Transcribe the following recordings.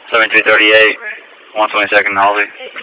7338, 122nd Halsey.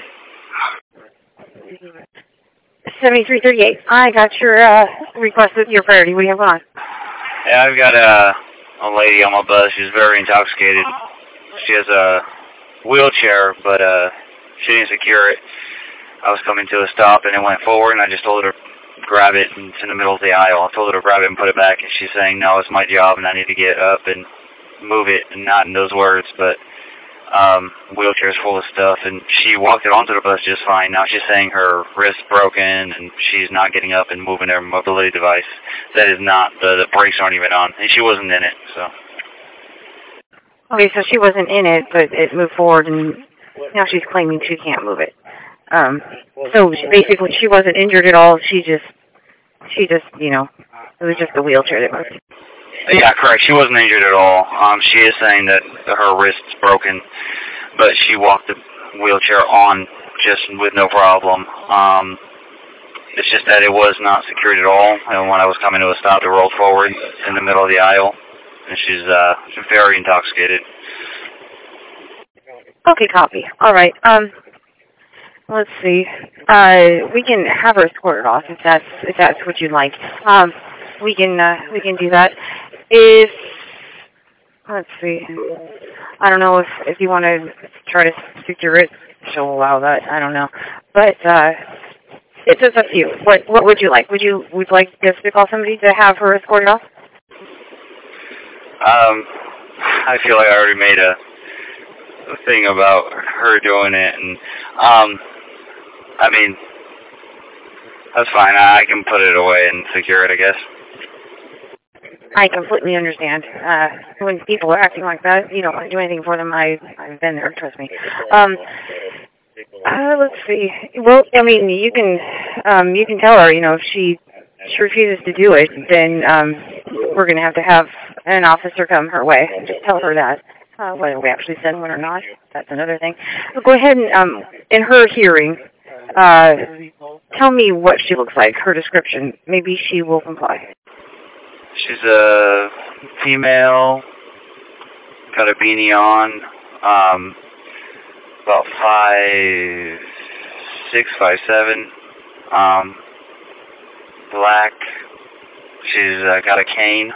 7338. I got your request with your priority. What do you have on? Yeah, I've got a lady on my bus. She's very intoxicated. She has a wheelchair, but she didn't secure it. I was coming to a stop, and it went forward, and I just told her to grab it, and it's in the middle of the aisle. I told her to grab it and put it back, and she's saying, no, it's my job, and I need to get up and move it, and not in those words, but wheelchair's full of stuff, and she walked it onto the bus just fine. Now she's saying her wrist's broken, and she's not getting up and moving her mobility device. That is not, the brakes aren't even on, and she wasn't in it, so. Okay, so she wasn't in it, but it moved forward, and now she's claiming she can't move it. So basically she wasn't injured at all. She just, you know, it was just the wheelchair that moved. Yeah, correct. She wasn't injured at all. She is saying that her wrist's broken, but she walked the wheelchair on just with no problem. It's just that it was not secured at all, and when I was coming to a stop, it rolled forward in the middle of the aisle, and she's very intoxicated. Okay, copy. All right. Let's see. We can have her escorted off if that's what you'd like. We can do that. Let's see. I don't know if you want to try to secure it, she'll allow that. I don't know, but it's just up to you. What would you like? Would you like us to call somebody to have her escorted off? I feel like I already made a thing about her doing it, and I mean, that's fine. I can put it away and secure it, I guess. I completely understand. When people are acting like that, you don't want to do anything for them. I've been there, trust me. Let's see. Well, I mean, you can tell her, you know, if she refuses to do it, then we're going to have an officer come her way. Just tell her that. Whether we actually send one or not, that's another thing. But go ahead and, in her hearing, tell me what she looks like, her description. Maybe she will comply. She's a female, got a beanie on, about 5'6", 5'7", black. She's got a cane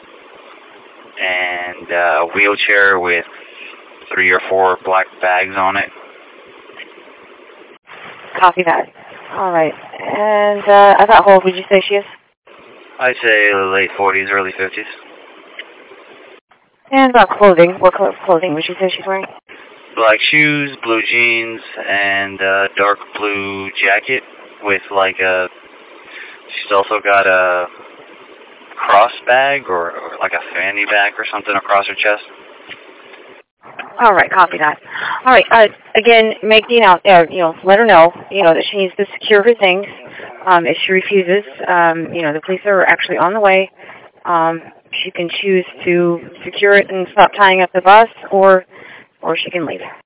and a wheelchair with 3 or 4 black bags on it. Copy that. All right. And about how old would you say she is? I'd say late 40s, early 50s. And about clothing. What color of clothing would you say she's wearing? Black shoes, blue jeans, and a dark blue jacket with like a... She's also got a cross bag or like a fanny bag or something across her chest. All right, copy that. All right, again, make the let her know, that she needs to secure her things. If she refuses, the police are actually on the way. She can choose to secure it and stop tying up the bus, or she can leave.